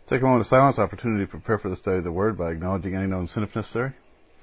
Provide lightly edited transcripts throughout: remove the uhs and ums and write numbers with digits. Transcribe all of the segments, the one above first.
Take a moment of silence, opportunity to prepare for the study of the Word by acknowledging any known sin if necessary.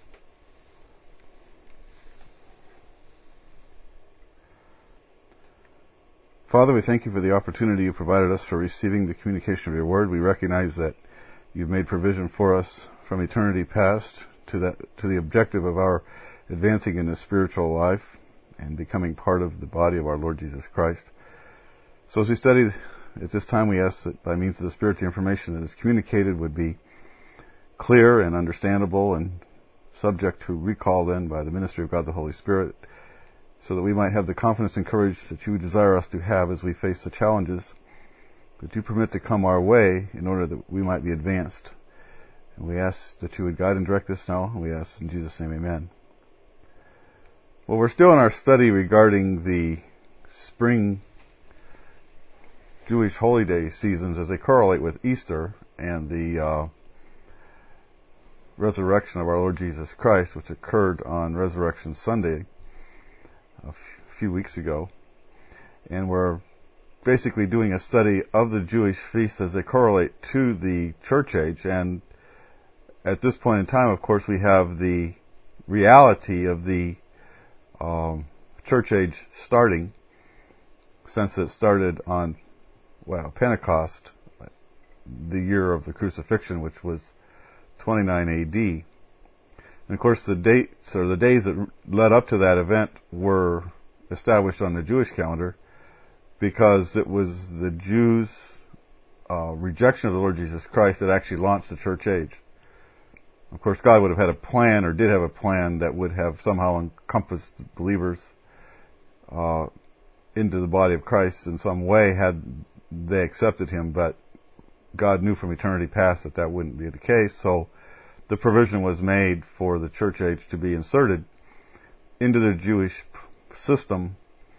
Father, we thank you for the opportunity you provided us for receiving the communication of your Word. We recognize that you've made provision for us from eternity past to the objective of our advancing in the spiritual life and becoming part of the body of our Lord Jesus Christ. So as we study at this time, we ask that by means of the Spirit, the information that is communicated would be clear and understandable and subject to recall then by the ministry of God the Holy Spirit, so that we might have the confidence and courage that you desire us to have as we face the challenges that you permit to come our way in order that we might be advanced. And we ask that you would guide and direct us now, and we ask in Jesus' name, amen. Well, we're still in our study regarding the spring Jewish holy day seasons as they correlate with Easter and the resurrection of our Lord Jesus Christ, which occurred on Resurrection Sunday a few weeks ago. And we're basically doing a study of the Jewish feasts as they correlate to the church age. And at this point in time, of course, we have the reality of the church age starting, since it started on Pentecost, the year of the crucifixion, which was 29 AD. And of course, the dates or the days that led up to that event were established on the Jewish calendar because it was the Jews' rejection of the Lord Jesus Christ that actually launched the church age. Of course, God would have had a plan, or did have a plan, that would have somehow encompassed believers into the body of Christ in some way had they accepted Him, but God knew from eternity past that that wouldn't be the case, so the provision was made for the church age to be inserted into the Jewish system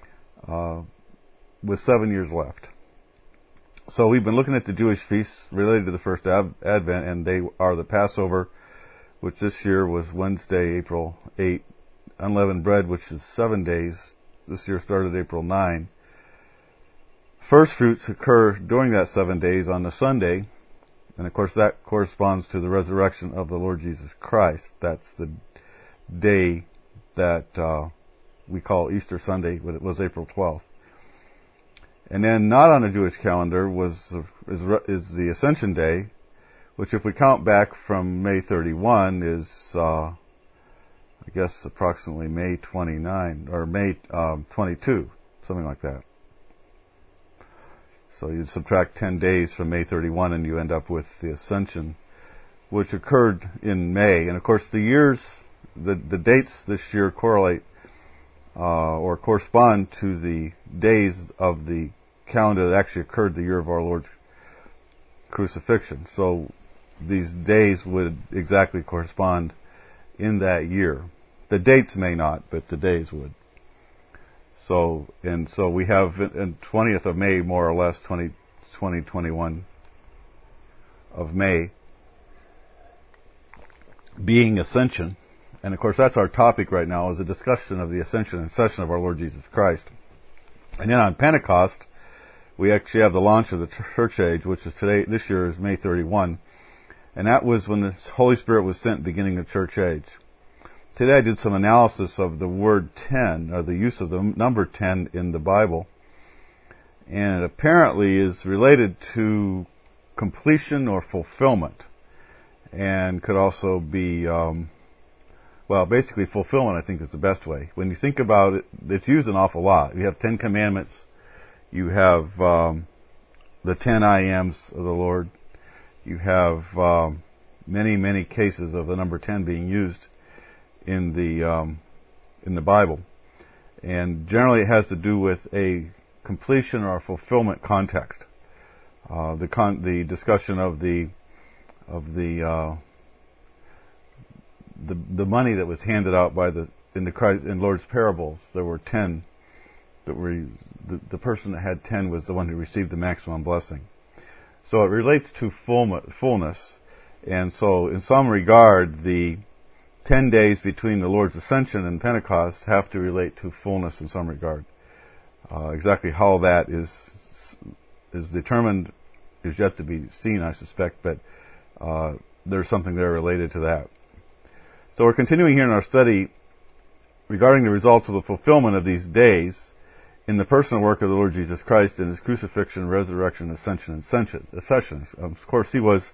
with 7 years left. So we've been looking at the Jewish feasts related to the first Advent, and they are the Passover, which this year was Wednesday, April 8, unleavened bread, which is 7 days. This year started April 9. First fruits occur during that 7 days on the Sunday, and of course that corresponds to the resurrection of the Lord Jesus Christ. That's the day that we call Easter Sunday, but it was April 12th. And then not on the Jewish calendar is the Ascension Day, which if we count back from May 31 is I guess approximately May 29 or May 22, something like that. So you'd subtract 10 days from May 31 and you end up with the Ascension, which occurred in May. And of course the dates this year correlate or correspond to the days of the calendar that actually occurred the year of our Lord's crucifixion. So these days would exactly correspond in that year. The dates may not, but the days would. So we have in 20th of May, more or less, 21 of May, being Ascension. And of course that's our topic right now, is a discussion of the Ascension and Session of our Lord Jesus Christ. And then on Pentecost, we actually have the launch of the church age, which is this year is May 31. And that was when the Holy Spirit was sent, beginning the church age. Today I did some analysis of the word 10, or the use of the number 10 in the Bible. And it apparently is related to completion or fulfillment. And could also be, basically fulfillment I think is the best way. When you think about it, it's used an awful lot. You have 10 commandments. You have the 10 I ams of the Lord. You have many, many cases of the number 10 being used in the Bible, and generally it has to do with a completion or a fulfillment context. The discussion of the money that was handed out in Lord's parables. There were 10 that were the person that had 10 was the one who received the maximum blessing. So it relates to fullness, and so in some regard the 10 days between the Lord's Ascension and Pentecost have to relate to fullness in some regard. Exactly how that is determined is yet to be seen, I suspect, but there's something there related to that. So we're continuing here in our study regarding the results of the fulfillment of these days in the personal work of the Lord Jesus Christ in His crucifixion, resurrection, ascension, and ascension. Of course, He was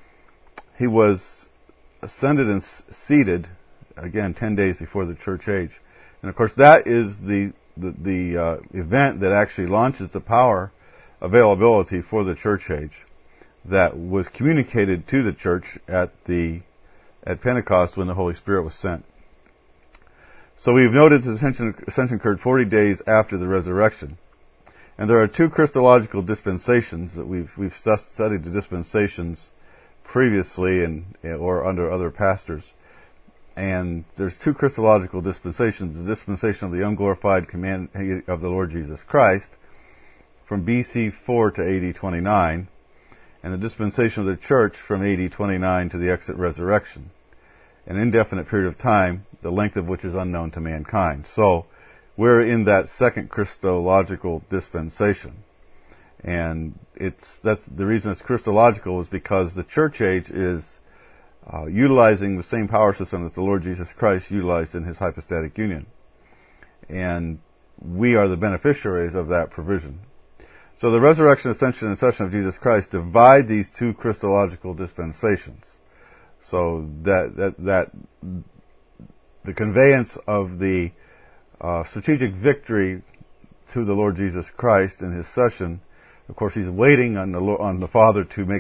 ascended and seated, again, 10 days before the church age. And of course, that is the event that actually launches the power availability for the church age that was communicated to the church at Pentecost when the Holy Spirit was sent. So we've noted the ascension occurred 40 days after the resurrection. And there are two Christological dispensations that we've studied the dispensations previously or under other pastors. And there's two Christological dispensations: the dispensation of the unglorified command of the Lord Jesus Christ from BC 4 to AD 29, and the dispensation of the church from AD 29 to the exit resurrection, an indefinite period of time, the length of which is unknown to mankind. So we're in that second Christological dispensation. And that's the reason it's Christological is because the church age is utilizing the same power system that the Lord Jesus Christ utilized in His hypostatic union. And we are the beneficiaries of that provision. So the resurrection, ascension, and ascension of Jesus Christ divide these two Christological dispensations. So that the conveyance of the strategic victory to the Lord Jesus Christ in His session, of course, He's waiting on the Father to make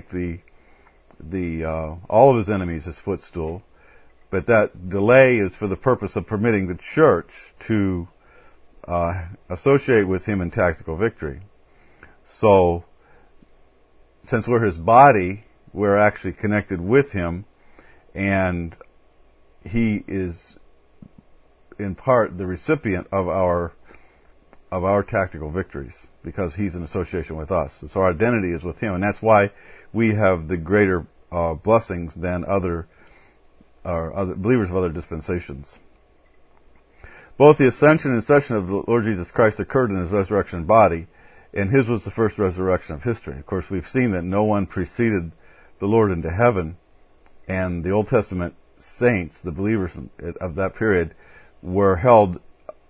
all of His enemies His footstool, but that delay is for the purpose of permitting the church to associate with Him in tactical victory. So, since we're His body, we're actually connected with Him, and He is in part the recipient of our tactical victories, because He's in association with us. So our identity is with Him, and that's why we have the greater blessings than other believers of other dispensations. Both the ascension and ascension of the Lord Jesus Christ occurred in His resurrection body, and His was the first resurrection of history. Of course, we've seen that no one preceded the Lord into heaven, and the Old Testament saints, the believers of that period, were held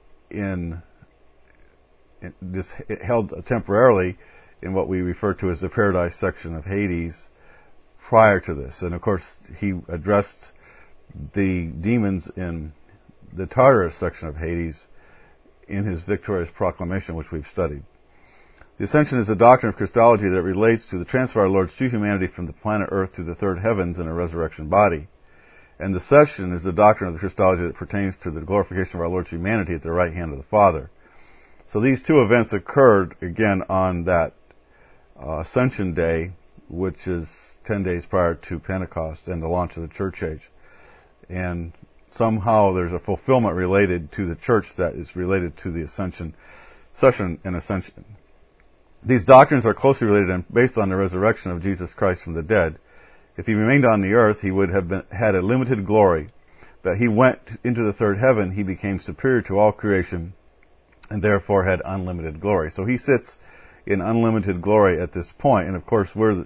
temporarily in what we refer to as the paradise section of Hades prior to this. And of course, He addressed the demons in the Tartarus section of Hades in His victorious proclamation, which we've studied. The ascension is a doctrine of Christology that relates to the transfer of our Lord's true humanity from the planet Earth to the third heavens in a resurrection body. And the session is the doctrine of the Christology that pertains to the glorification of our Lord's humanity at the right hand of the Father. So these two events occurred again on that Ascension Day, which is 10 days prior to Pentecost and the launch of the church age. And somehow there's a fulfillment related to the church that is related to the ascension, session and ascension. These doctrines are closely related and based on the resurrection of Jesus Christ from the dead. If He remained on the earth, He would have had a limited glory. But He went into the third heaven, He became superior to all creation, and therefore had unlimited glory. So He sits in unlimited glory at this point. And of course, we're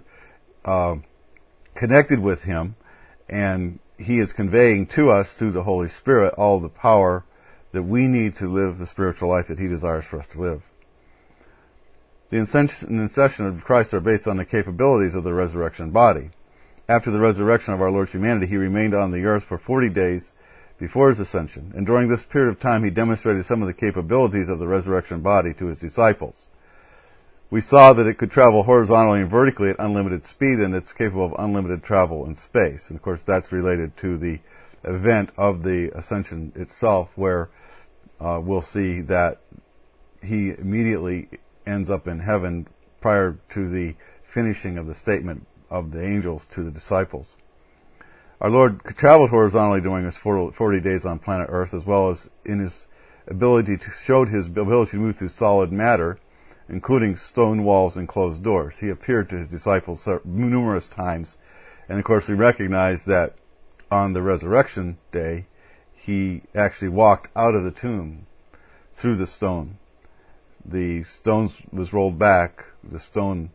connected with Him, and He is conveying to us through the Holy Spirit all the power that we need to live the spiritual life that He desires for us to live. The ascension and ascension of Christ are based on the capabilities of the resurrection body. After the resurrection of our Lord's humanity, He remained on the earth for 40 days before His ascension, and during this period of time He demonstrated some of the capabilities of the resurrection body to His disciples. We saw that it could travel horizontally and vertically at unlimited speed, and it's capable of unlimited travel in space. And of course that's related to the event of the ascension itself, where we'll see that He immediately ends up in heaven prior to the finishing of the statement of the angels to the disciples. Our Lord traveled horizontally during His 40 days on planet Earth, as well as in His ability showed His ability to move through solid matter, including stone walls and closed doors. He appeared to His disciples numerous times, and of course we recognize that on the resurrection day, He actually walked out of the tomb through the stone. The stone was rolled back, the stone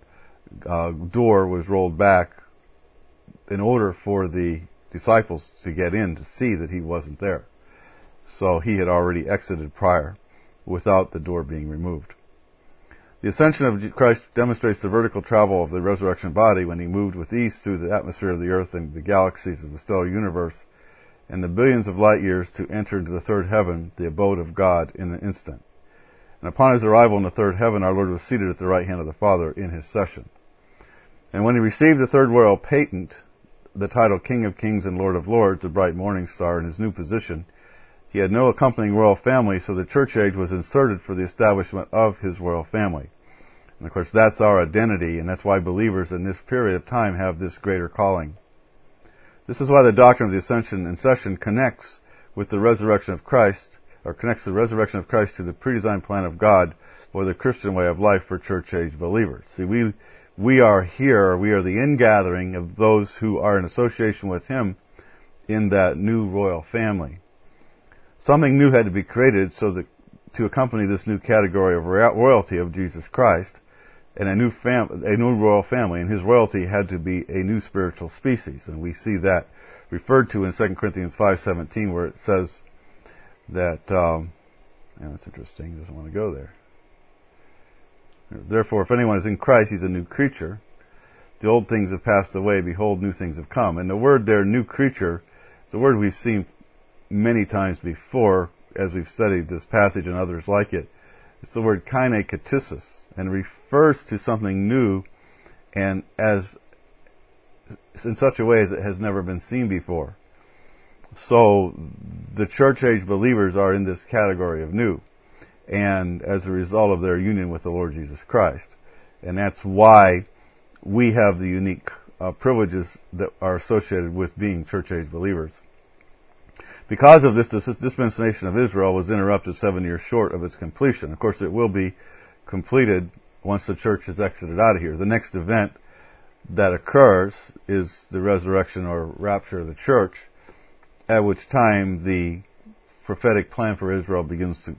door was rolled back in order for the disciples to get in to see that he wasn't there. So he had already exited prior without the door being removed. The ascension of Christ demonstrates the vertical travel of the resurrection body when he moved with ease through the atmosphere of the earth and the galaxies of the stellar universe and the billions of light years to enter into the third heaven, the abode of God, in an instant. And upon his arrival in the third heaven, our Lord was seated at the right hand of the Father in his session. And when he received the third royal patent, the title King of Kings and Lord of Lords, the bright morning star, in his new position, he had no accompanying royal family, so the church age was inserted for the establishment of his royal family. And of course, that's our identity, and that's why believers in this period of time have this greater calling. This is why the doctrine of the ascension and session connects with the resurrection of Christ, or connects the resurrection of Christ to the predesigned plan of God or the Christian way of life for church age believers. See, we are here, we are the ingathering of those who are in association with him in that new royal family. Something new had to be created so that to accompany this new category of royalty of Jesus Christ, and a new royal family, and his royalty had to be a new spiritual species. And we see that referred to in 2 Corinthians 5:17, where it says that, and that's interesting, he doesn't want to go there. Therefore, if anyone is in Christ, he's a new creature. The old things have passed away, behold, new things have come. And the word there, new creature, is a word we've seen many times before as we've studied this passage and others like it. It's the word kainekatesis, and refers to something new and as in such a way as it has never been seen before. So the church age believers are in this category of new, and as a result of their union with the Lord Jesus Christ. And that's why we have the unique privileges that are associated with being church age believers. Because of this, the dispensation of Israel was interrupted 7 years short of its completion. Of course, it will be completed once the church has exited out of here. The next event that occurs is the resurrection or rapture of the church, at which time the prophetic plan for Israel begins to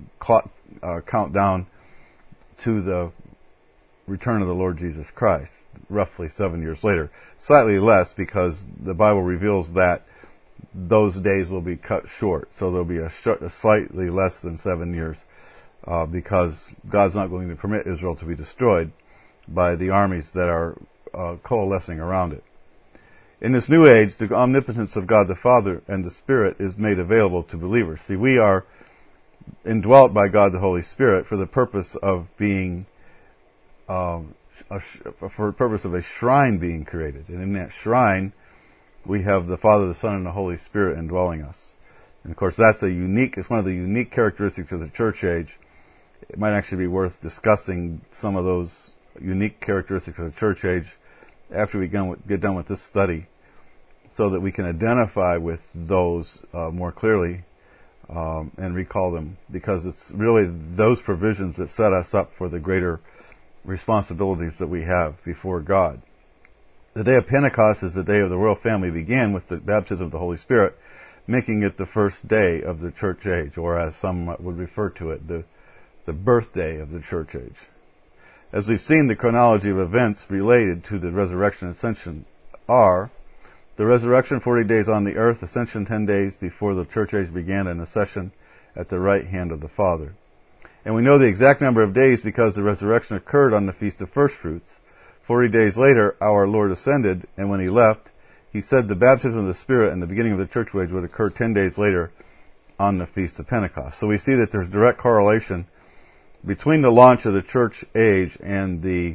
count down to the return of the Lord Jesus Christ, roughly 7 years later. Slightly less, because the Bible reveals that those days will be cut short. So there'll be a slightly less than 7 years, because God's not going to permit Israel to be destroyed by the armies that are coalescing around it. In this new age, the omnipotence of God the Father and the Spirit is made available to believers. See, we are indwelt by God the Holy Spirit for the purpose of being, for the purpose of a shrine being created. And in that shrine, we have the Father, the Son, and the Holy Spirit indwelling us. And of course, it's one of the unique characteristics of the church age. It might actually be worth discussing some of those unique characteristics of the church age after we get done with this study, so that we can identify with those more clearly and recall them, because it's really those provisions that set us up for the greater responsibilities that we have before God. The day of Pentecost is the day of the royal family began with the baptism of the Holy Spirit, making it the first day of the church age, or as some would refer to it, the birthday of the church age. As we've seen, the chronology of events related to the resurrection and ascension are the resurrection 40 days on the earth, ascension 10 days before the church age began, and ascension at the right hand of the Father. And we know the exact number of days because the resurrection occurred on the Feast of First Fruits. 40 days later, our Lord ascended, and when he left, he said the baptism of the Spirit and the beginning of the church age would occur 10 days later on the Feast of Pentecost. So we see that there's direct correlation between the launch of the church age and the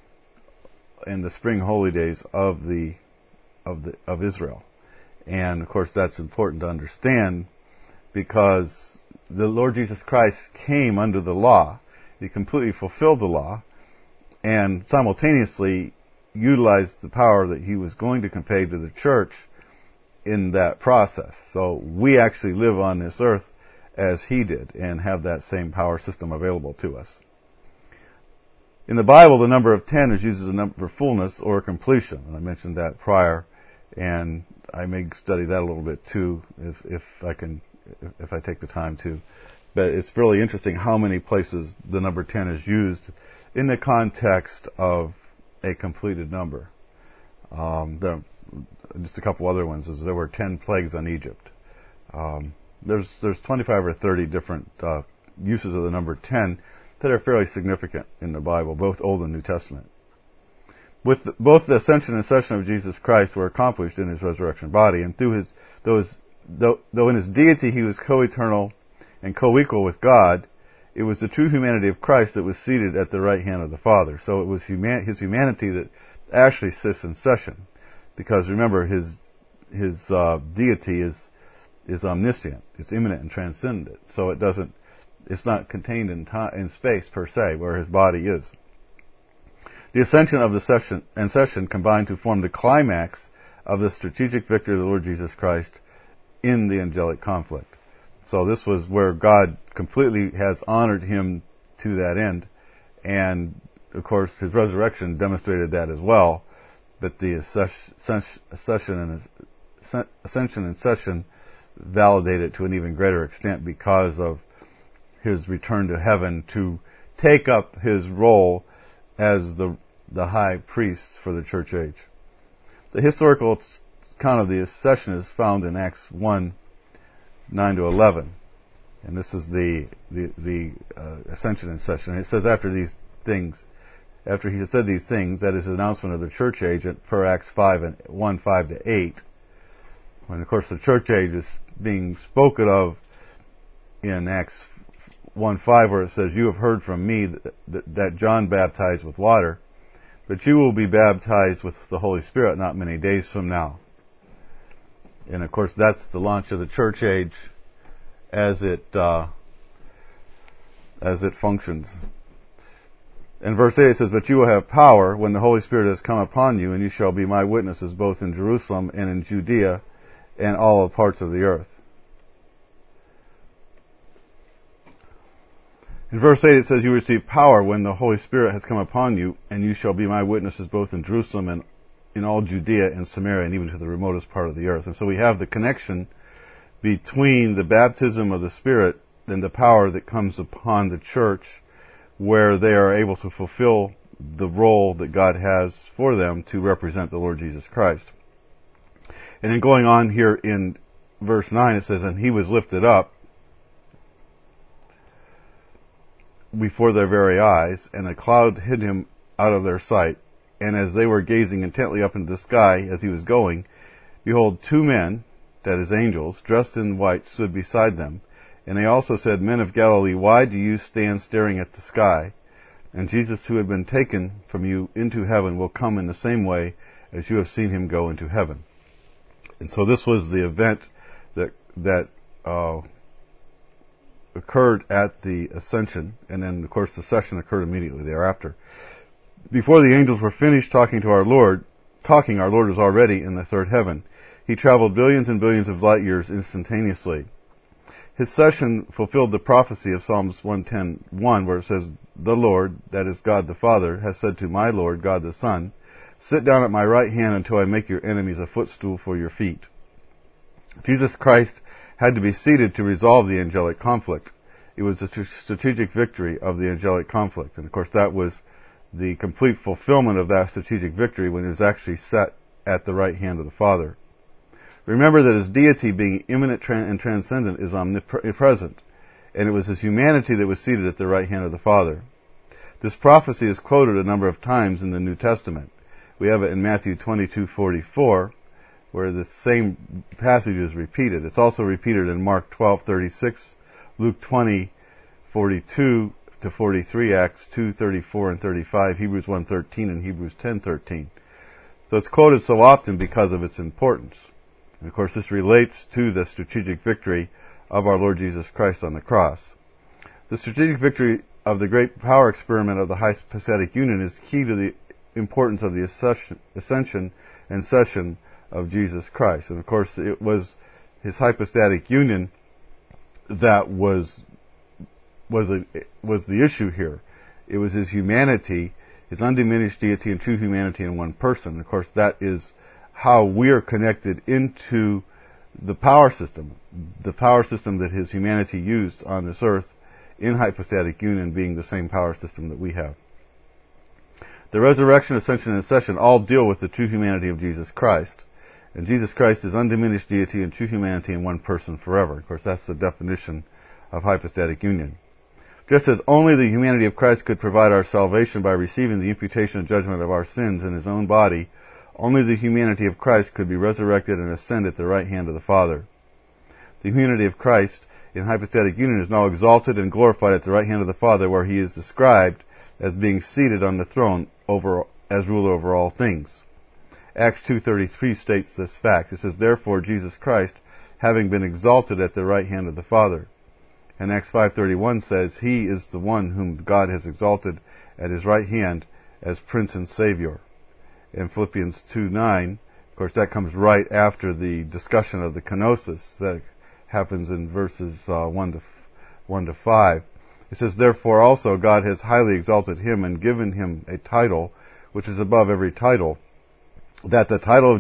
spring holy days of Israel. And of course, that's important to understand, because the Lord Jesus Christ came under the law. He completely fulfilled the law, and simultaneously utilized the power that he was going to convey to the church in that process. So we actually live on this earth as he did, and have that same power system available to us. In the Bible, the number of 10 is used as a number for fullness or completion. And I mentioned that prior, and I may study that a little bit too, if I take the time to. But it's really interesting how many places the number 10 is used in the context of a completed number. Just a couple other ones is there were 10 plagues on Egypt. There's 25 or 30 different uses of the number 10 that are fairly significant in the Bible, both Old and New Testament. Both the ascension and session of Jesus Christ were accomplished in his resurrection body, and through though in his deity he was co-eternal and co-equal with God, it was the true humanity of Christ that was seated at the right hand of the Father. So it was his humanity that actually sits in session, because remember his deity is omniscient, it's immanent and transcendent. So it's not contained in space per se, where his body is. The ascension of the session combined to form the climax of the strategic victory of the Lord Jesus Christ in the angelic conflict. So this was where God completely has honored him to that end, and of course his resurrection demonstrated that as well. But the ascension and session validated to an even greater extent because of his return to heaven to take up his role as the high priest for the church age. The historical account of the ascension is found in Acts 1, 9 to 11. And this is the ascension and session. It says after he had said these things, that is the announcement of the church age per Acts 1, 5 to 8. When of course the church age is being spoken of in Acts 1, 5, where it says, "You have heard from me that John baptized with water, but you will be baptized with the Holy Spirit not many days from now." And of course that's the launch of the church age as it functions. In verse 8 it says, "But you will have power when the Holy Spirit has come upon you, and you shall be my witnesses both in Jerusalem and in Judea and all parts of the earth." In verse 8 it says, "You receive power when the Holy Spirit has come upon you, and you shall be my witnesses both in Jerusalem and in all Judea and Samaria and even to the remotest part of the earth." And so we have the connection between the baptism of the Spirit and the power that comes upon the church, where they are able to fulfill the role that God has for them to represent the Lord Jesus Christ. And then going on here in verse 9 it says, "And he was lifted up before their very eyes, and a cloud hid him out of their sight. And as they were gazing intently up into the sky as he was going, behold, two men," that is angels, "dressed in white stood beside them. And they also said, 'Men of Galilee, why do you stand staring at the sky? And Jesus, who had been taken from you into heaven, will come in the same way as you have seen him go into heaven.'" And so this was the event that occurred at the ascension, and then of course the session occurred immediately thereafter. Before the angels were finished talking, our Lord was already in the third heaven. He traveled billions and billions of light years instantaneously. His session fulfilled the prophecy of Psalms 110:1, where it says, "The Lord," that is God the Father, "has said to my Lord, God the Son, sit down at my right hand until I make your enemies a footstool for your feet." Jesus Christ had to be seated to resolve the angelic conflict. It was a strategic victory of the angelic conflict. And of course that was the complete fulfillment of that strategic victory when he was actually set at the right hand of the Father. Remember that his deity, being immanent and transcendent, is omnipresent, and it was his humanity that was seated at the right hand of the Father. This prophecy is quoted a number of times in the New Testament. We have it in Matthew 22:44, where the same passage is repeated. It's also repeated in Mark 12:36, Luke 20:42 to 43, Acts 2:34 and 35, Hebrews 1:13, and Hebrews 10:13. So it's quoted so often because of its importance. And of course this relates to the strategic victory of our Lord Jesus Christ on the cross. The strategic victory of the great power experiment of the hypostatic union is key to the importance of the ascension and session of Jesus Christ. And of course it was his hypostatic union that was the issue here. It was his humanity, his undiminished deity and true humanity in one person. And of course that is how we are connected into the power system that his humanity used on this earth in hypostatic union, being the same power system that we have. The resurrection, ascension, and ascension all deal with the true humanity of Jesus Christ. And Jesus Christ is undiminished deity and true humanity in one person forever. Of course, that's the definition of hypostatic union. Just as only the humanity of Christ could provide our salvation by receiving the imputation and judgment of our sins in His own body, only the humanity of Christ could be resurrected and ascend at the right hand of the Father. The humanity of Christ in hypostatic union is now exalted and glorified at the right hand of the Father, where He is described as being seated on the throne as ruler over all things. Acts 2:33 states this fact. It says, "Therefore Jesus Christ, having been exalted at the right hand of the Father." And Acts 5:31 says, "He is the one whom God has exalted at His right hand as Prince and Savior." In Philippians 2:9, of course that comes right after the discussion of the kenosis that happens in verses 1 to 5. It says, "Therefore also God has highly exalted Him and given Him a title which is above every title, that at the title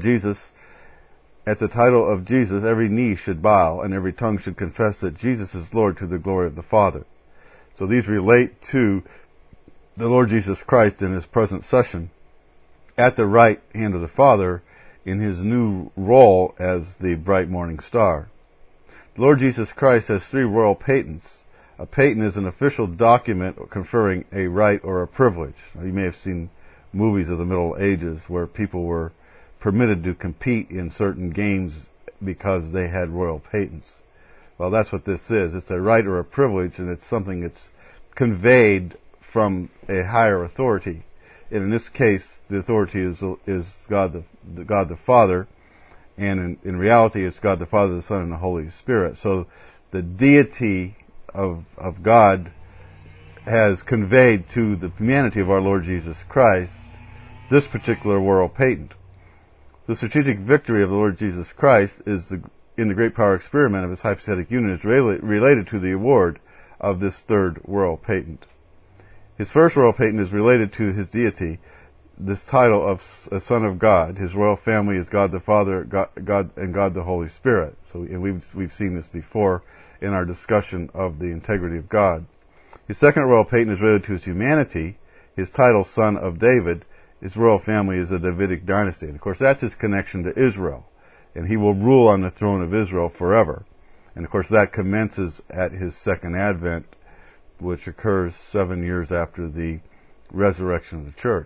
of Jesus every knee should bow and every tongue should confess that Jesus is Lord, to the glory of the Father." So these relate to the Lord Jesus Christ in His present session at the right hand of the Father in His new role as the bright morning star. The Lord Jesus Christ has 3 royal patents. A patent is an official document conferring a right or a privilege. Now, you may have seen movies of the Middle Ages where people were permitted to compete in certain games because they had royal patents. Well, that's what this is. It's a right or a privilege, and it's something that's conveyed from a higher authority. And in this case, the authority is God the Father, and in reality, it's God the Father, the Son, and the Holy Spirit. So the deity of God has conveyed to the humanity of our Lord Jesus Christ this particular royal patent. The strategic victory of the Lord Jesus Christ in the great power experiment of His hypostatic union is related to the award of this 3rd royal patent. His first royal patent is related to His deity, this title of a Son of God. His royal family is God the Father, God and God the Holy Spirit. And we've seen this before in our discussion of the integrity of God. His second royal patent is related to His humanity. His title, Son of David. His royal family is a Davidic dynasty. And of course, that's His connection to Israel. And He will rule on the throne of Israel forever. And of course, that commences at His second advent, which occurs 7 years after the resurrection of the church.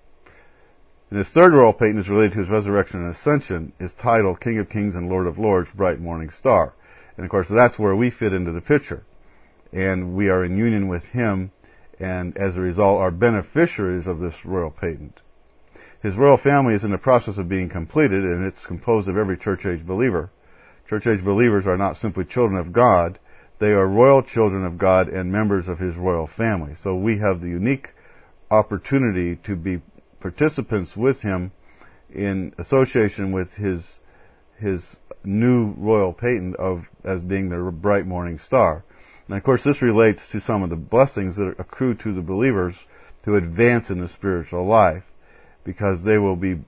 And His third royal patent is related to His resurrection and ascension. His title, King of Kings and Lord of Lords, bright morning star. And of course, that's where we fit into the picture. And we are in union with Him, and as a result are beneficiaries of this royal patent. His royal family is in the process of being completed, and it's composed of every church-age believer. Church-age believers are not simply children of God, they are royal children of God and members of His royal family. So we have the unique opportunity to be participants with Him in association with His new royal patent as being the bright morning star. And of course, this relates to some of the blessings that accrue to the believers who advance in the spiritual life, because they will be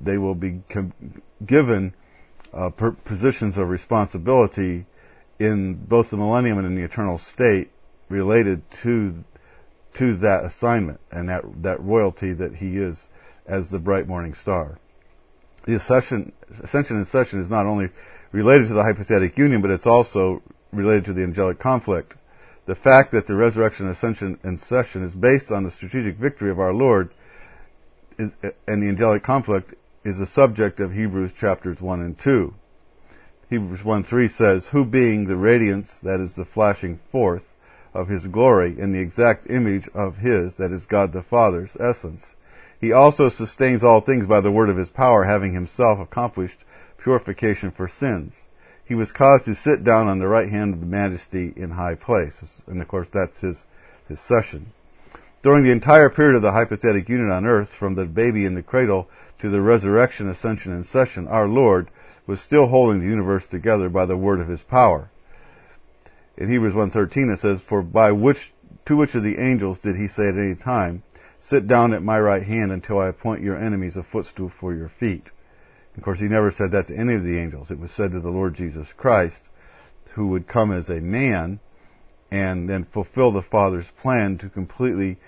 given positions of responsibility in both the millennium and in the eternal state related to that assignment and that royalty that He is as the bright morning star. The ascension and session is not only related to the hypostatic union, but it's also related to the angelic conflict. The fact that the resurrection, ascension, and session is based on the strategic victory of our Lord and the angelic conflict is the subject of Hebrews chapters 1 and 2. Hebrews 1:3 says, "Who being the radiance, that is the flashing forth, of His glory, in the exact image of His, that is God the Father's, essence, He also sustains all things by the word of His power, having Himself accomplished purification for sins. He was caused to sit down on the right hand of the Majesty in high places." And of course that's His session. During the entire period of the hypostatic union on earth, from the baby in the cradle to the resurrection, ascension, and session, our Lord was still holding the universe together by the word of His power. In Hebrews 1:13 it says, "For to which of the angels did He say at any time, 'Sit down at my right hand until I appoint your enemies a footstool for your feet'?" Of course, He never said that to any of the angels. It was said to the Lord Jesus Christ, who would come as a man and then fulfill the Father's plan to completely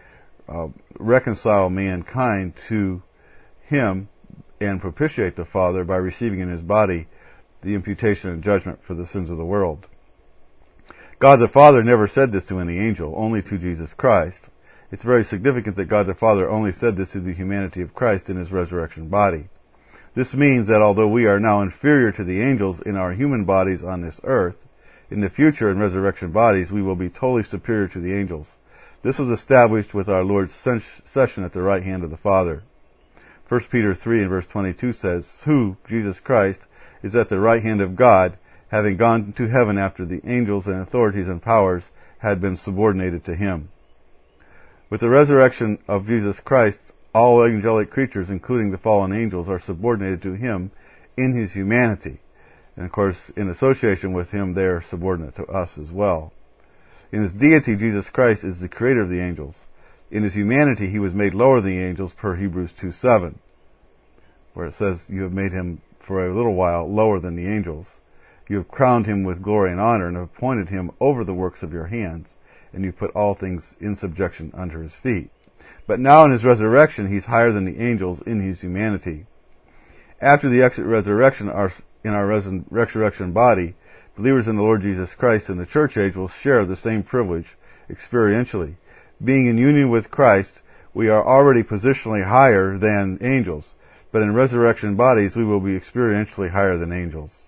reconcile mankind to Him and propitiate the Father by receiving in His body the imputation and judgment for the sins of the world. God the Father never said this to any angel, only to Jesus Christ. It's very significant that God the Father only said this to the humanity of Christ in His resurrection body. This means that although we are now inferior to the angels in our human bodies on this earth, in the future in resurrection bodies we will be totally superior to the angels. This was established with our Lord's session at the right hand of the Father. 1 Peter 3 and verse 22 says, "Who, Jesus Christ, is at the right hand of God, having gone to heaven after the angels and authorities and powers had been subordinated to Him." With the resurrection of Jesus Christ, all angelic creatures, including the fallen angels, are subordinated to Him in His humanity. And of course, in association with Him, they are subordinate to us as well. In His deity, Jesus Christ is the creator of the angels. In His humanity, He was made lower than the angels per Hebrews 2:7, where it says, "You have made Him for a little while lower than the angels. You have crowned Him with glory and honor and have appointed Him over the works of your hands, and you put all things in subjection under His feet." But now in His resurrection, He's higher than the angels in His humanity. After the exit resurrection, in our resurrection body, believers in the Lord Jesus Christ in the church age will share the same privilege experientially. Being in union with Christ, we are already positionally higher than angels, but in resurrection bodies we will be experientially higher than angels.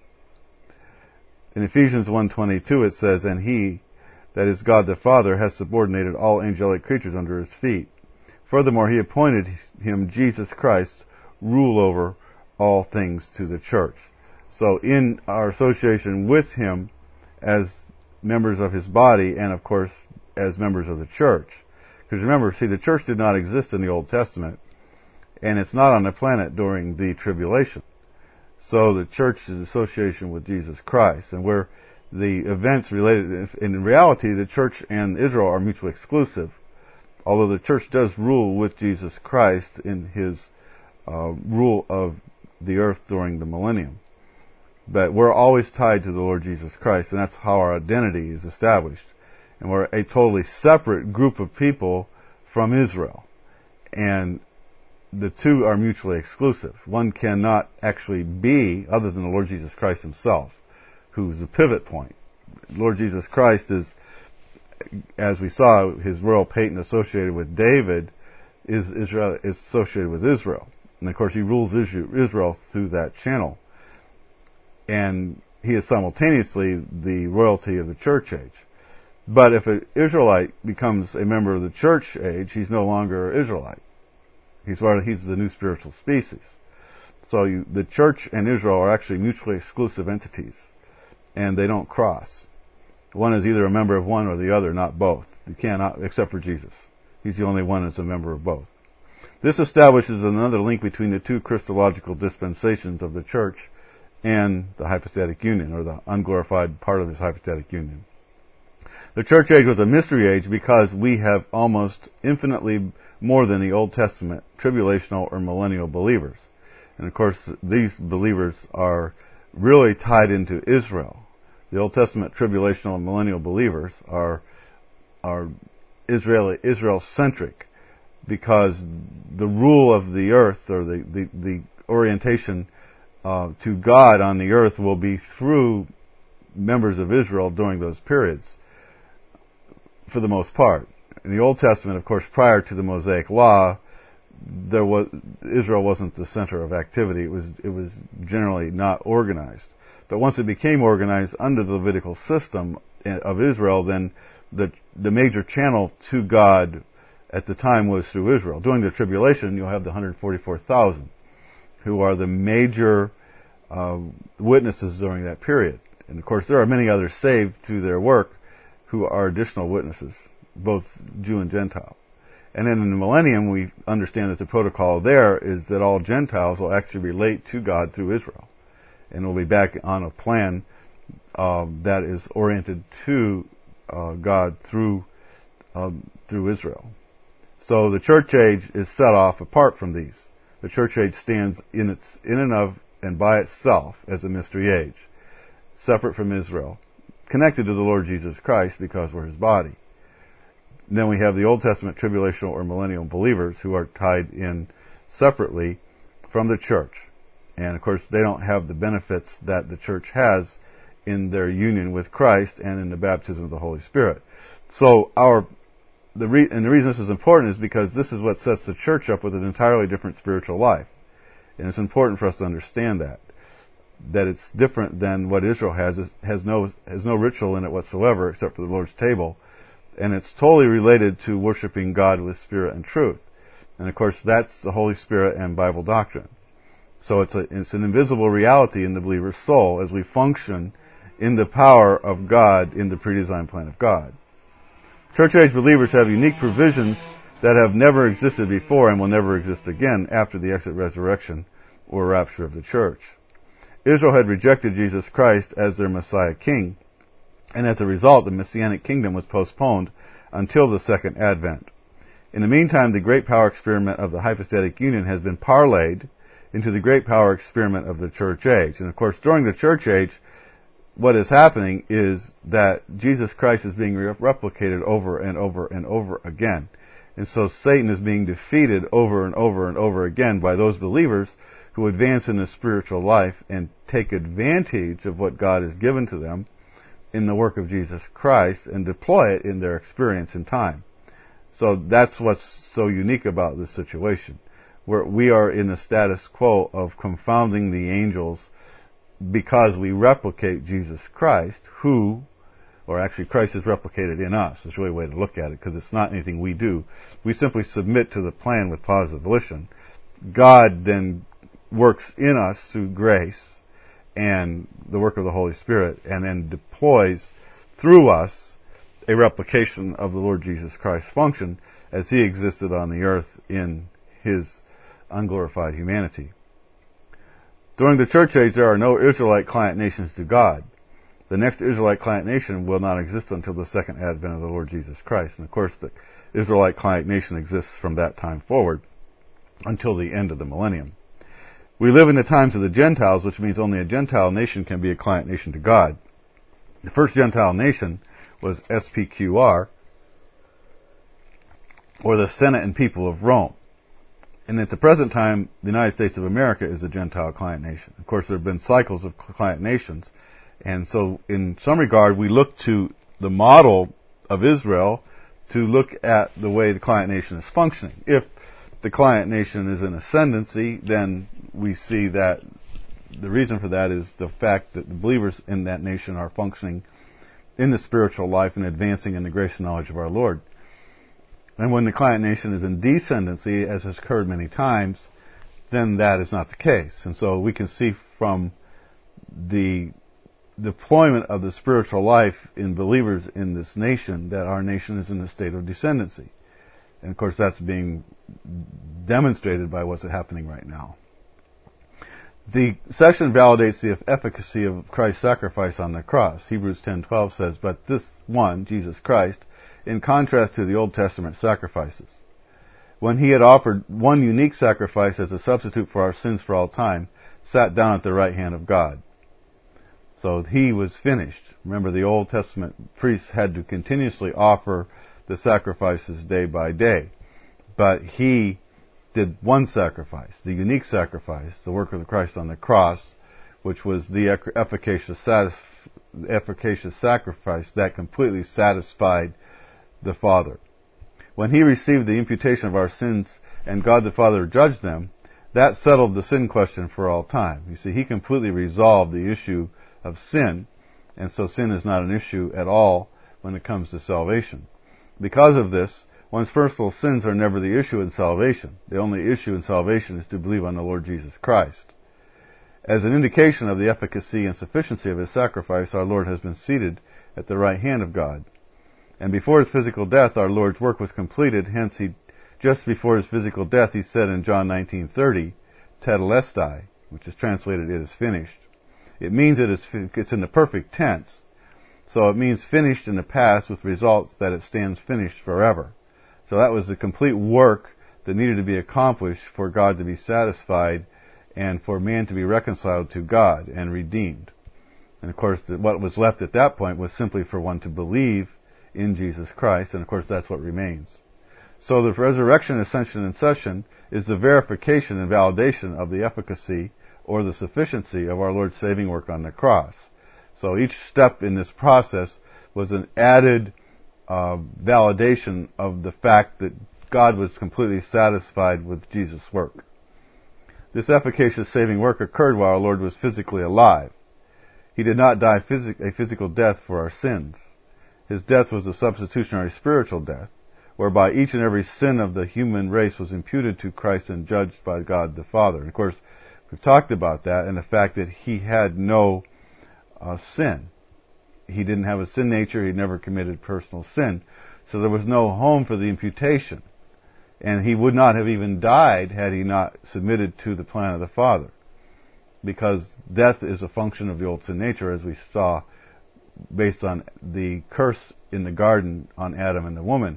In Ephesians 1:22 it says, "And He, that is God the Father, has subordinated all angelic creatures under His feet. Furthermore, He appointed Him, Jesus Christ, rule over all things to the church." So in our association with Him as members of His body, and of course as members of the church. Because remember, see, the church did not exist in the Old Testament, and it's not on the planet during the tribulation. So the church is association with Jesus Christ, and where the events related, in reality, the church and Israel are mutually exclusive, although the church does rule with Jesus Christ in His rule of the earth during the millennium. But we're always tied to the Lord Jesus Christ, and that's how our identity is established. And we're a totally separate group of people from Israel. And the two are mutually exclusive. One cannot actually be other than the Lord Jesus Christ Himself, who's the pivot point. Lord Jesus Christ is, as we saw, His royal patent associated with David is associated with Israel. And of course He rules Israel through that channel. And He is simultaneously the royalty of the church age. But if an Israelite becomes a member of the church age, he's no longer an Israelite. He's the new spiritual species. So the church and Israel are actually mutually exclusive entities, and they don't cross. One is either a member of one or the other, not both. You cannot, except for Jesus. He's the only one that's a member of both. This establishes another link between the two Christological dispensations of the church and the hypostatic union, or the unglorified part of this hypostatic union. The church age was a mystery age because we have almost infinitely more than the Old Testament tribulational or millennial believers. And of course, these believers are really tied into Israel. The Old Testament tribulational and millennial believers are Israel-centric, because the rule of the earth, or the orientation to God on the earth, will be through members of Israel during those periods, for the most part. In the Old Testament, of course, prior to the Mosaic Law, Israel wasn't the center of activity. It was generally not organized. But once it became organized under the Levitical system of Israel, then the major channel to God at the time was through Israel. During the tribulation, you'll have the 144,000, who are the major witnesses during that period. And of course, there are many others saved through their work who are additional witnesses, both Jew and Gentile. And then in the millennium, we understand that the protocol there is that all Gentiles will actually relate to God through Israel, and will be back on a plan that is oriented to God through Israel. So the church age is set off apart from these. The church age stands in and of and by itself as a mystery age, separate from Israel, connected to the Lord Jesus Christ because we're His body. And then we have the Old Testament tribulational or millennial believers who are tied in separately from the church. And of course, they don't have the benefits that the church has in their union with Christ and in the baptism of the Holy Spirit. So the reason this is important is because this is what sets the church up with an entirely different spiritual life. And it's important for us to understand that it's different than what Israel has. It has no ritual in it whatsoever except for the Lord's table. And it's totally related to worshiping God with spirit and truth. And of course, that's the Holy Spirit and Bible doctrine. So it's an invisible reality in the believer's soul as we function in the power of God in the pre-designed plan of God. Church age believers have unique provisions that have never existed before and will never exist again after the exit resurrection or rapture of the church. Israel had rejected Jesus Christ as their Messiah King, and as a result, the Messianic kingdom was postponed until the second advent. In the meantime, the great power experiment of the hypostatic union has been parlayed into the great power experiment of the church age. And of course, during the church age, what is happening is that Jesus Christ is being replicated over and over and over again. And so Satan is being defeated over and over and over again by those believers who advance in the spiritual life and take advantage of what God has given to them in the work of Jesus Christ and deploy it in their experience in time. So that's what's so unique about this situation, where we are in the status quo of confounding the angels because we replicate Jesus Christ, or actually Christ is replicated in us. It's really a way to look at it, because it's not anything we do. We simply submit to the plan with positive volition. God then works in us through grace and the work of the Holy Spirit, and then deploys through us a replication of the Lord Jesus Christ's function as He existed on the earth in His unglorified humanity. During the church age, there are no Israelite client nations to God. The next Israelite client nation will not exist until the second advent of the Lord Jesus Christ. And of course, the Israelite client nation exists from that time forward until the end of the millennium. We live in the times of the Gentiles, which means only a Gentile nation can be a client nation to God. The first Gentile nation was SPQR, or the Senate and People of Rome. And at the present time, the United States of America is a Gentile client nation. Of course, there have been cycles of client nations. And so, in some regard, we look to the model of Israel to look at the way the client nation is functioning. If the client nation is in ascendancy, then we see that the reason for that is the fact that the believers in that nation are functioning in the spiritual life and advancing in the grace and knowledge of our Lord. And when the client nation is in descendancy, as has occurred many times, then that is not the case. And so we can see from the deployment of the spiritual life in believers in this nation that our nation is in a state of descendancy. And of course that's being demonstrated by what's happening right now. The session validates the efficacy of Christ's sacrifice on the cross. Hebrews 10:12 says, "But this one, Jesus Christ, in contrast to the Old Testament sacrifices, when He had offered one unique sacrifice as a substitute for our sins for all time, sat down at the right hand of God." So He was finished. Remember, the Old Testament priests had to continuously offer the sacrifices day by day. But He did one sacrifice, the unique sacrifice, the work of the Christ on the cross, which was the efficacious sacrifice that completely satisfied the Father. When He received the imputation of our sins and God the Father judged them, that settled the sin question for all time. You see, He completely resolved the issue of sin, and so sin is not an issue at all when it comes to salvation. Because of this, one's personal sins are never the issue in salvation. The only issue in salvation is to believe on the Lord Jesus Christ. As an indication of the efficacy and sufficiency of His sacrifice, our Lord has been seated at the right hand of God. And before His physical death, our Lord's work was completed. Hence, just before His physical death, He said in John 19:30, "Tetelestai," which is translated, "It is finished." It means it's in the perfect tense. So it means finished in the past, with results that it stands finished forever. So that was the complete work that needed to be accomplished for God to be satisfied and for man to be reconciled to God and redeemed. And of course, what was left at that point was simply for one to believe in Jesus Christ, and of course that's what remains. So the resurrection, ascension, and session is the verification and validation of the efficacy or the sufficiency of our Lord's saving work on the cross. So each step in this process was an added validation of the fact that God was completely satisfied with Jesus' work. This efficacious saving work occurred while our Lord was physically alive. He did not die a physical death for our sins. His death was a substitutionary spiritual death, whereby each and every sin of the human race was imputed to Christ and judged by God the Father. And of course, we've talked about that and the fact that He had no sin. He didn't have a sin nature. He never committed personal sin. So there was no home for the imputation. And He would not have even died had He not submitted to the plan of the Father. Because death is a function of the old sin nature, as we saw based on the curse in the garden on Adam and the woman.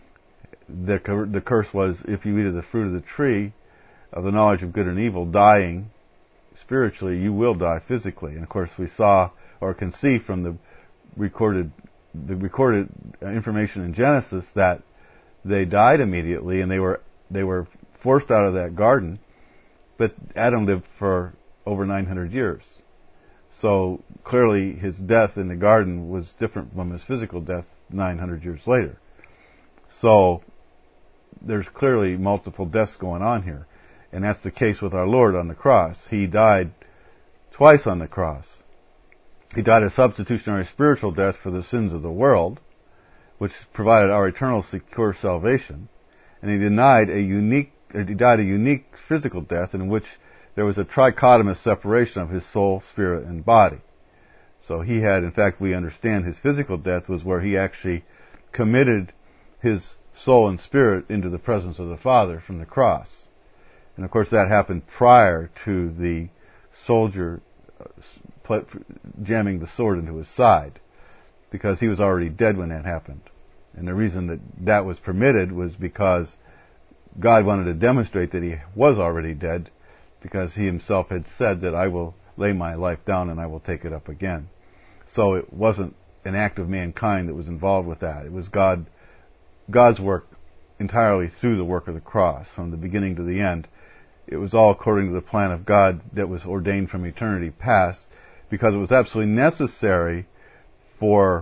The curse was, if you eat of the fruit of the tree of the knowledge of good and evil, dying spiritually, you will die physically. And of course we saw, or can see from the recorded information in Genesis, that they died immediately and they were forced out of that garden, but Adam lived for over 900 years. So clearly his death in the garden was different from his physical death 900 years later. So there's clearly multiple deaths going on here. And that's the case with our Lord on the cross. He died twice on the cross. He died a substitutionary spiritual death for the sins of the world, which provided our eternal secure salvation. And he died a unique physical death in which there was a trichotomous separation of his soul, spirit, and body. So he had, in fact, we understand his physical death was where he actually committed his soul and spirit into the presence of the Father from the cross. And of course that happened prior to the soldier jamming the sword into his side, because he was already dead when that happened. And the reason that was permitted was because God wanted to demonstrate that he was already dead, because he himself had said that I will lay my life down and I will take it up again. So it wasn't an act of mankind that was involved with that. It was God's work entirely through the work of the cross, from the beginning to the end. It was all according to the plan of God that was ordained from eternity past, because it was absolutely necessary for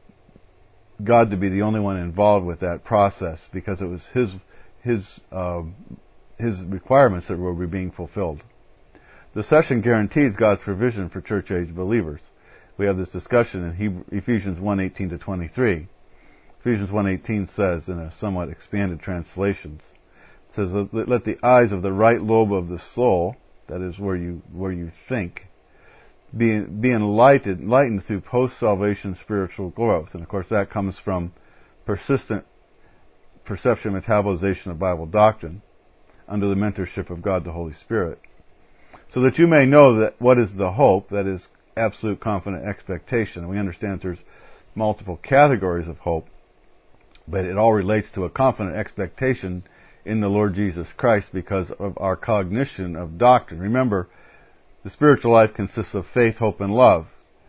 God to be the only one involved with that process, because it was His requirements that were being fulfilled. The session guarantees God's provision for church-age believers. We have this discussion in Ephesians 1:18 to 23. Ephesians 1:18 says, in a somewhat expanded translation, it says, "Let the eyes of the right lobe of the soul," that is where you think, be enlightened through post-salvation spiritual growth. And of course that comes from persistent perception metabolization of Bible doctrine under the mentorship of God the Holy Spirit, so that you may know that what is the hope, that is absolute confident expectation. We understand that there's multiple categories of hope, but it all relates to a confident expectation in the Lord Jesus Christ because of our cognition of doctrine. Remember, the spiritual life consists of faith, hope, and love.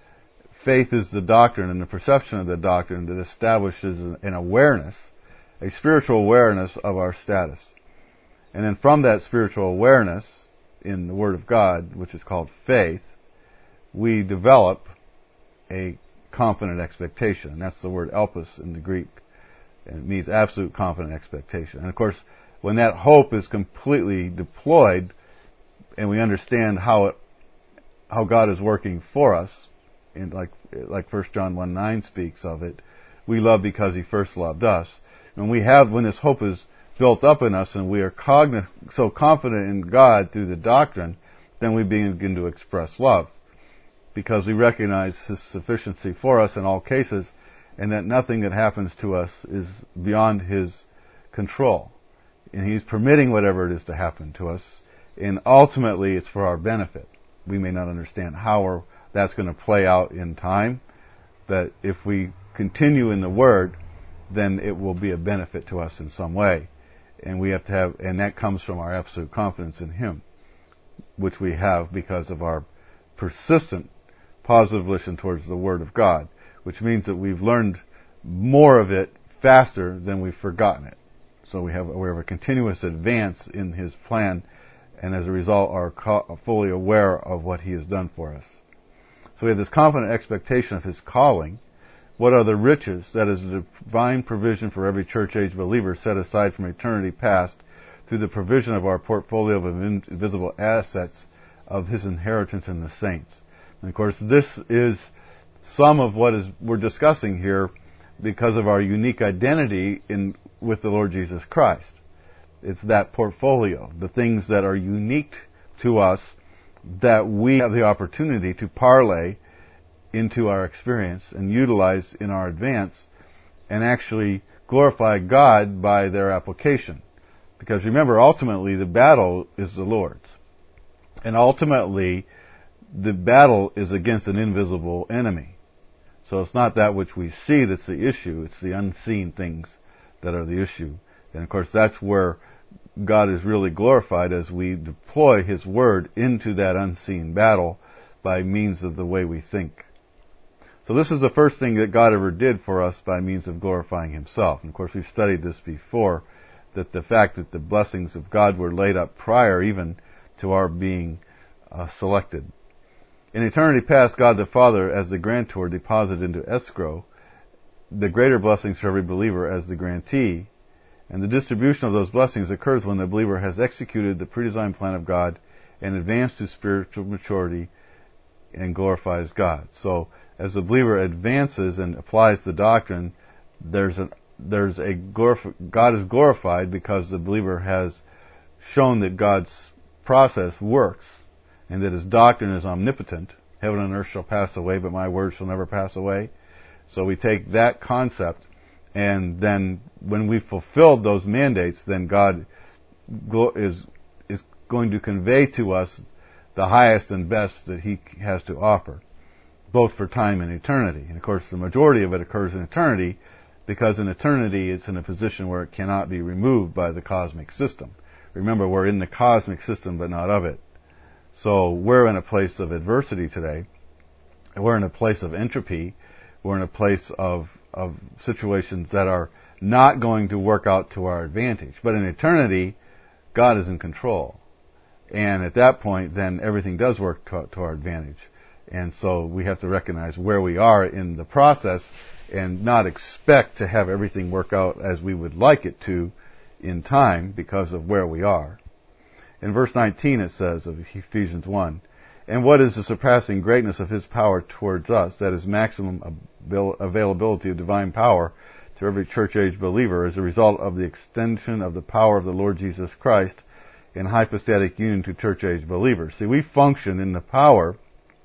Faith is the doctrine and the perception of the doctrine that establishes an awareness, a spiritual awareness of our status. And then from that spiritual awareness in the Word of God, which is called faith, we develop a confident expectation. And that's the word elpis in the Greek. And it means absolute confident expectation. And of course, when that hope is completely deployed and we understand how God is working for us, and like 1 John 1:9 speaks of it, we love because He first loved us. When this hope is built up in us and we are so confident in God through the doctrine, then we begin to express love, because we recognize His sufficiency for us in all cases, and that nothing that happens to us is beyond His control. And He's permitting whatever it is to happen to us, and ultimately it's for our benefit. We may not understand how that's going to play out in time, but if we continue in the Word, then it will be a benefit to us in some way. And we have to have, and that comes from our absolute confidence in Him, which we have because of our persistent positive volition towards the Word of God, which means that we've learned more of it faster than we've forgotten it. So we have a continuous advance in His plan, and as a result are fully aware of what He has done for us. So we have this confident expectation of His calling. What are the riches? That is the divine provision for every church age believer set aside from eternity past through the provision of our portfolio of invisible assets of His inheritance in the saints. And of course, this is some of what we're discussing here because of our unique identity with the Lord Jesus Christ. It's that portfolio, the things that are unique to us that we have the opportunity to parlay into our experience and utilize in our advance and actually glorify God by their application. Because remember, ultimately the battle is the Lord's. And ultimately the battle is against an invisible enemy. So it's not that which we see that's the issue, it's the unseen things that are the issue. And of course that's where God is really glorified as we deploy His Word into that unseen battle by means of the way we think. So this is the first thing that God ever did for us by means of glorifying Himself. And of course we've studied this before, that the fact that the blessings of God were laid up prior even to our being selected. In eternity past, God the Father, as the grantor, deposited into escrow the greater blessings for every believer as the grantee, and the distribution of those blessings occurs when the believer has executed the predesigned plan of God and advanced to spiritual maturity and glorifies God. So, as the believer advances and applies the doctrine, God is glorified because the believer has shown that God's process works and that His doctrine is omnipotent. Heaven and earth shall pass away, but my word shall never pass away. So we take that concept, and then when we've fulfilled those mandates, then God is going to convey to us the highest and best that He has to offer, both for time and eternity. And of course the majority of it occurs in eternity, because in eternity it's in a position where it cannot be removed by the cosmic system. Remember, we're in the cosmic system but not of it. So we're in a place of adversity today. We're in a place of entropy. We're in a place of situations that are not going to work out to our advantage. But in eternity, God is in control. And at that point, then everything does work to our advantage. And so we have to recognize where we are in the process and not expect to have everything work out as we would like it to in time because of where we are. In verse 19 it says of Ephesians 1, "And what is the surpassing greatness of His power towards us, that is maximum availability of divine power to every church-age believer as a result of the extension of the power of the Lord Jesus Christ in hypostatic union to church-age believers." See, we function in the power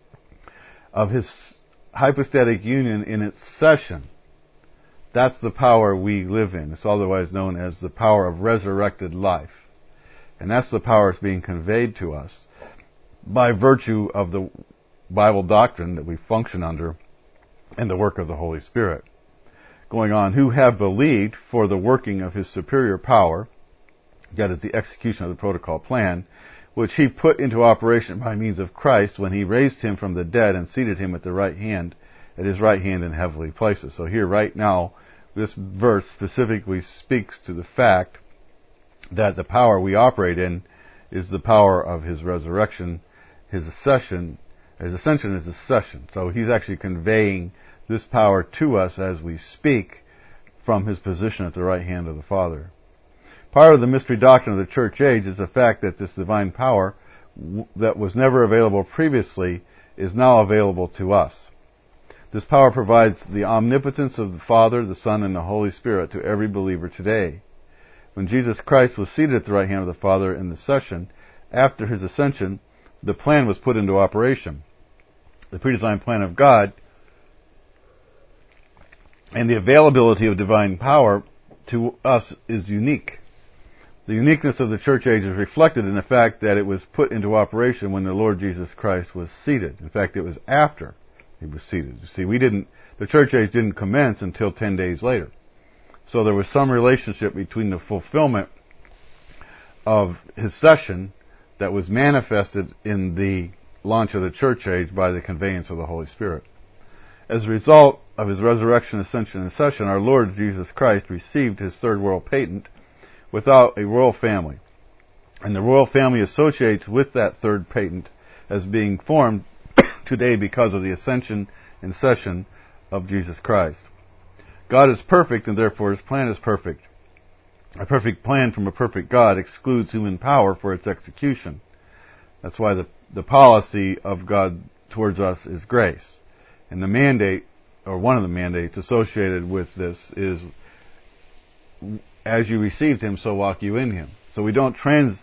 of His hypostatic union in its session. That's the power we live in. It's otherwise known as the power of resurrected life. And that's the power that's being conveyed to us by virtue of the Bible doctrine that we function under and the work of the Holy Spirit. Going on, "who have believed for the working of His superior power," that is the execution of the protocol plan, "which He put into operation by means of Christ when He raised Him from the dead and seated Him at His right hand in heavenly places." So here right now, this verse specifically speaks to the fact that the power we operate in is the power of His resurrection, His ascension. His ascension is His session. So He's actually conveying this power to us as we speak from His position at the right hand of the Father. Part of the mystery doctrine of the church age is the fact that this divine power that was never available previously is now available to us. This power provides the omnipotence of the Father, the Son, and the Holy Spirit to every believer today. When Jesus Christ was seated at the right hand of the Father in the session, after His ascension, the plan was put into operation. The predesigned plan of God and the availability of divine power to us is unique. The uniqueness of the church age is reflected in the fact that it was put into operation when the Lord Jesus Christ was seated. In fact, it was after He was seated. You see, the church age didn't commence until 10 days later. So there was some relationship between the fulfillment of His session that was manifested in the launch of the church age by the conveyance of the Holy Spirit. As a result of his resurrection, ascension, and session, our Lord Jesus Christ received his third world patent without a royal family. And the royal family associates with that third patent as being formed today because of the ascension and session of Jesus Christ. God is perfect, and therefore his plan is perfect. A perfect plan from a perfect God excludes human power for its execution. That's why the policy of God towards us is grace. And the mandate, or one of the mandates associated with this is, as you received him, so walk you in him. So we don't transit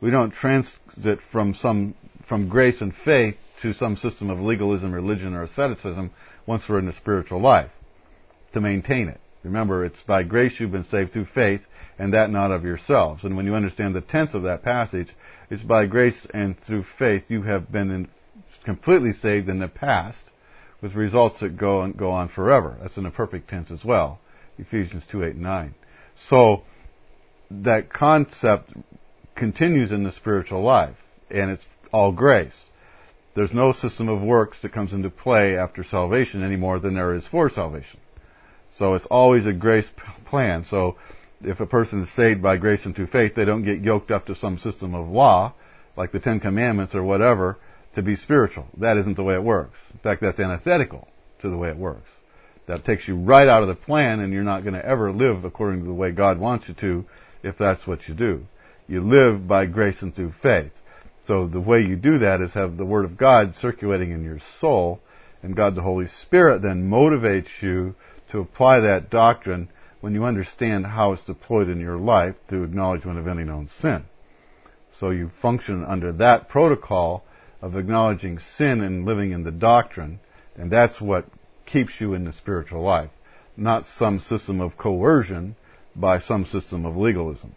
from grace and faith to some system of legalism, religion, or asceticism once we're in the spiritual life to maintain it. Remember, it's by grace you've been saved through faith, and that not of yourselves. And when you understand the tense of that passage, it's by grace and through faith you have been completely saved in the past, with results that go on forever. That's in the perfect tense as well. Ephesians 2:8 and 9. So that concept continues in the spiritual life, and it's all grace. There's no system of works that comes into play after salvation any more than there is for salvation. So it's always a grace plan. So if a person is saved by grace and through faith, they don't get yoked up to some system of law, like the Ten Commandments or whatever, to be spiritual. That isn't the way it works. In fact, that's antithetical to the way it works. That takes you right out of the plan, and you're not going to ever live according to the way God wants you to if that's what you do. You live by grace and through faith. So the way you do that is have the Word of God circulating in your soul, and God the Holy Spirit then motivates you to apply that doctrine when you understand how it's deployed in your life through acknowledgement of any known sin. So you function under that protocol of acknowledging sin and living in the doctrine, and that's what keeps you in the spiritual life, not some system of coercion by some system of legalism.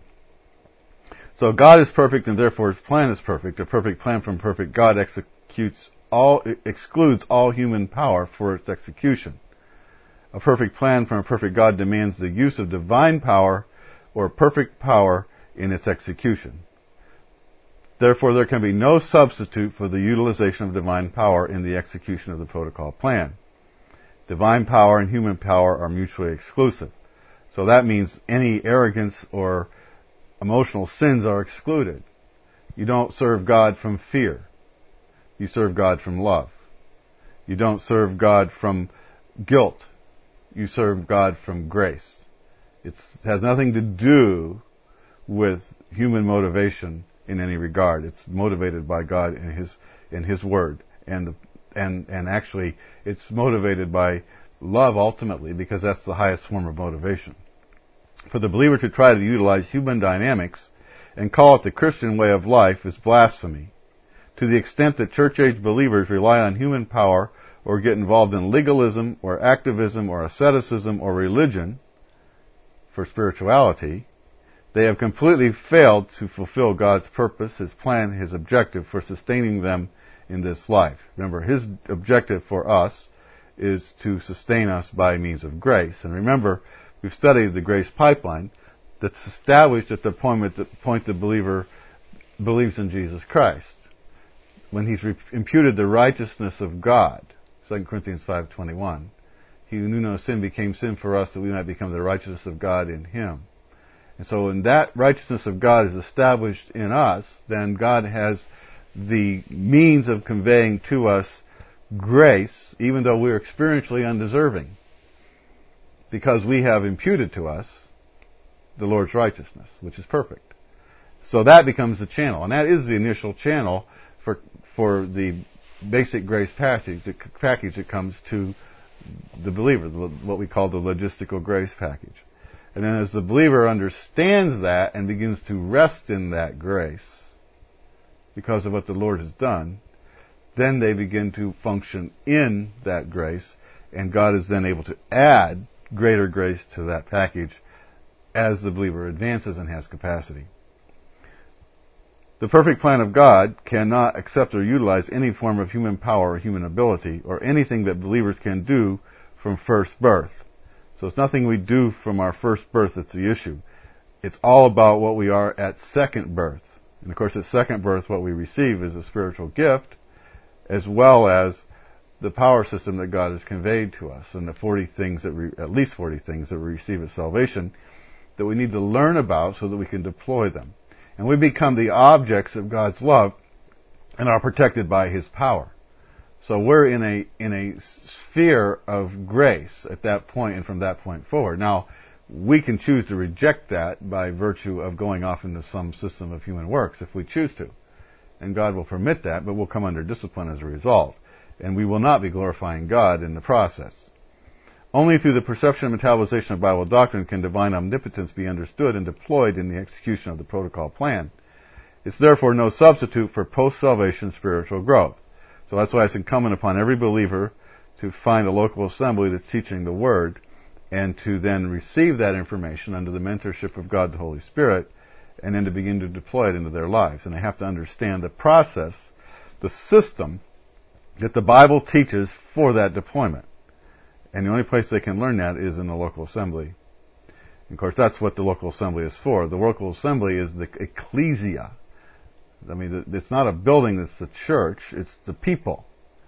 So God is perfect, and therefore his plan is perfect. A perfect plan from perfect God excludes all human power for its execution. A perfect plan from a perfect God demands the use of divine power or perfect power in its execution. Therefore, there can be no substitute for the utilization of divine power in the execution of the protocol plan. Divine power and human power are mutually exclusive. So that means any arrogance or emotional sins are excluded. You don't serve God from fear. You serve God from love. You don't serve God from guilt. You serve God from grace. It has nothing to do with human motivation in any regard. It's motivated by God in His Word, and actually it's motivated by love ultimately, because that's the highest form of motivation. For the believer to try to utilize human dynamics and call it the Christian way of life is blasphemy. To the extent that church-age believers rely on human power or get involved in legalism or activism or asceticism or religion for spirituality, they have completely failed to fulfill God's purpose, His plan, His objective for sustaining them in this life. Remember, His objective for us is to sustain us by means of grace. And remember, we've studied the grace pipeline that's established at the point the believer believes in Jesus Christ. When he's imputed the righteousness of God, 2 Corinthians 5:21, He who knew no sin became sin for us that we might become the righteousness of God in Him. And so when that righteousness of God is established in us, then God has the means of conveying to us grace, even though we're experientially undeserving, because we have imputed to us the Lord's righteousness, which is perfect. So that becomes the channel, and that is the initial channel for the basic grace package that comes to the believer, what we call the logistical grace package. And then as the believer understands that and begins to rest in that grace because of what the Lord has done, then they begin to function in that grace, and God is then able to add greater grace to that package as the believer advances and has capacity. The perfect plan of God cannot accept or utilize any form of human power or human ability or anything that believers can do from first birth. So it's nothing we do from our first birth that's the issue. It's all about what we are at second birth. And of course at second birth what we receive is a spiritual gift as well as the power system that God has conveyed to us, and the 40 things at least 40 things that we receive at salvation, that we need to learn about so that we can deploy them. And we become the objects of God's love and are protected by His power. So we're in a sphere of grace at that point and from that point forward. Now, we can choose to reject that by virtue of going off into some system of human works if we choose to. And God will permit that, but we'll come under discipline as a result. And we will not be glorifying God in the process. Only through the perception and metabolization of Bible doctrine can divine omnipotence be understood and deployed in the execution of the protocol plan. It's therefore no substitute for post-salvation spiritual growth. So that's why it's incumbent upon every believer to find a local assembly that's teaching the Word and to then receive that information under the mentorship of God the Holy Spirit and then to begin to deploy it into their lives. And they have to understand the process, the system that the Bible teaches for that deployment. And the only place they can learn that is in the local assembly. And of course, that's what the local assembly is for. The local assembly is the ecclesia. I mean, it's not a building that's the church, it's the people.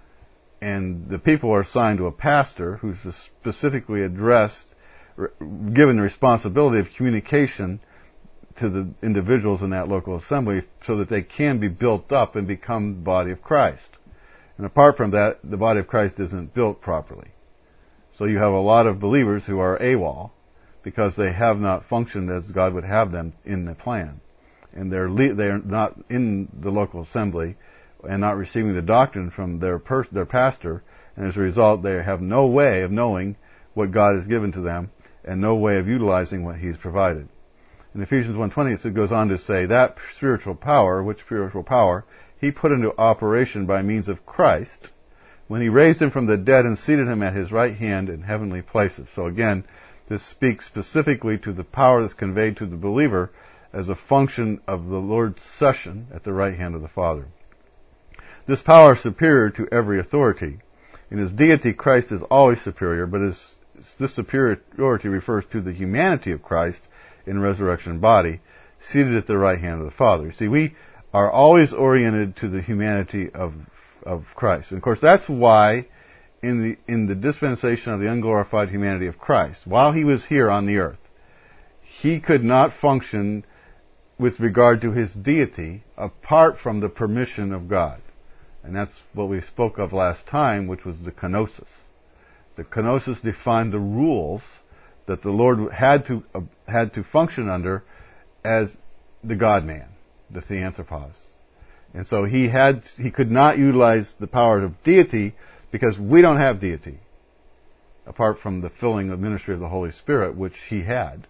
And the people are assigned to a pastor who's specifically addressed, given the responsibility of communication to the individuals in that local assembly so that they can be built up and become the body of Christ. And apart from that, the body of Christ isn't built properly. So you have a lot of believers who are AWOL because they have not functioned as God would have them in the plan. And they're not in the local assembly and not receiving the doctrine from their pastor, and as a result they have no way of knowing what God has given to them and no way of utilizing what He's provided. In Ephesians 1:20 it goes on to say that spiritual power, which spiritual power He put into operation by means of Christ when He raised Him from the dead and seated Him at His right hand in heavenly places. So again, this speaks specifically to the power that's conveyed to the believer as a function of the Lord's session at the right hand of the Father. This power is superior to every authority. In His deity, Christ is always superior, but this superiority refers to the humanity of Christ in resurrection body, seated at the right hand of the Father. You see, we are always oriented to the humanity of Christ. And of course, that's why in the dispensation of the unglorified humanity of Christ, while He was here on the earth, He could not function with regard to His deity apart from the permission of God. And that's what we spoke of last time, which was the kenosis. The kenosis defined the rules that the Lord had to function under as the God-man, the theanthropos. And so He could not utilize the power of deity because we don't have deity, apart from the filling of ministry of the Holy Spirit, which He had.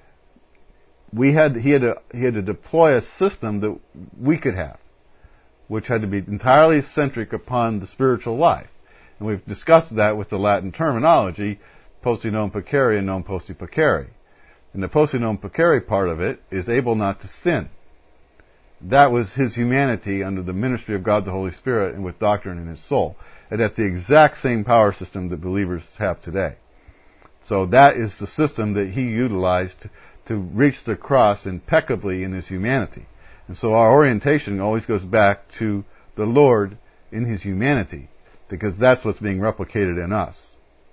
He had to deploy a system that we could have, which had to be entirely centric upon the spiritual life. And we've discussed that with the Latin terminology, posti non pecare and non posti pecare. And the posti non pecare part of it is able not to sin. That was His humanity under the ministry of God the Holy Spirit and with doctrine in His soul. And that's the exact same power system that believers have today. So that is the system that He utilized to reach the cross impeccably in His humanity. And so our orientation always goes back to the Lord in His humanity, because that's what's being replicated in us.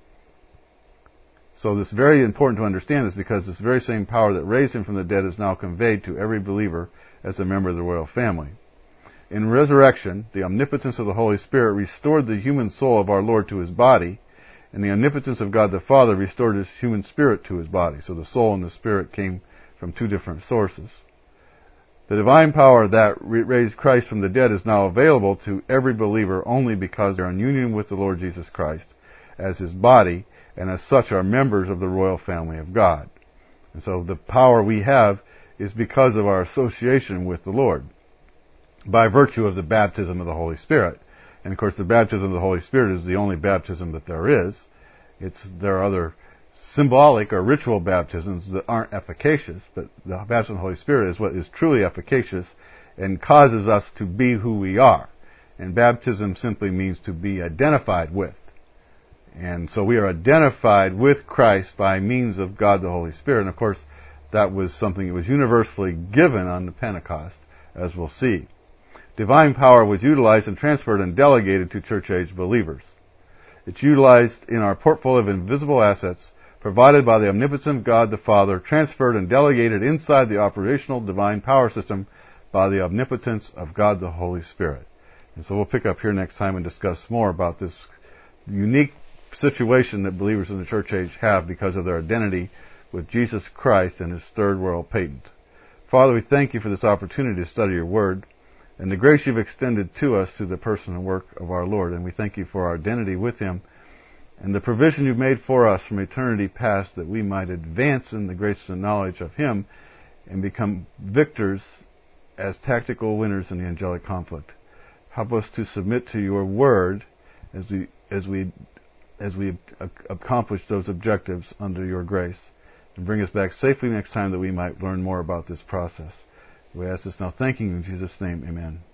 So this is very important to understand this, because this very same power that raised Him from the dead is now conveyed to every believer as a member of the royal family. In resurrection, the omnipotence of the Holy Spirit restored the human soul of our Lord to His body, and the omnipotence of God the Father restored His human spirit to His body. So the soul and the spirit came from two different sources. The divine power that raised Christ from the dead is now available to every believer only because they are in union with the Lord Jesus Christ as His body, and as such are members of the royal family of God. And so the power we have is because of our association with the Lord, by virtue of the baptism of the Holy Spirit. And of course, the baptism of the Holy Spirit is the only baptism that there is. There are other symbolic or ritual baptisms that aren't efficacious, but the baptism of the Holy Spirit is what is truly efficacious and causes us to be who we are. And baptism simply means to be identified with. And so we are identified with Christ by means of God the Holy Spirit. And of course, that was something that was universally given on the Pentecost, as we'll see. Divine power was utilized and transferred and delegated to church-age believers. It's utilized in our portfolio of invisible assets provided by the omnipotent God the Father, transferred and delegated inside the operational divine power system by the omnipotence of God the Holy Spirit. And so we'll pick up here next time and discuss more about this unique situation that believers in the church age have because of their identity with Jesus Christ and His third world patent. Father, we thank You for this opportunity to study Your Word and the grace You've extended to us through the person and work of our Lord. And we thank You for our identity with Him and the provision You've made for us from eternity past that we might advance in the grace and knowledge of Him and become victors as tactical winners in the angelic conflict. Help us to submit to Your Word as we accomplish those objectives under Your grace, and bring us back safely next time that we might learn more about this process. We ask this now thanking You in Jesus' name. Amen.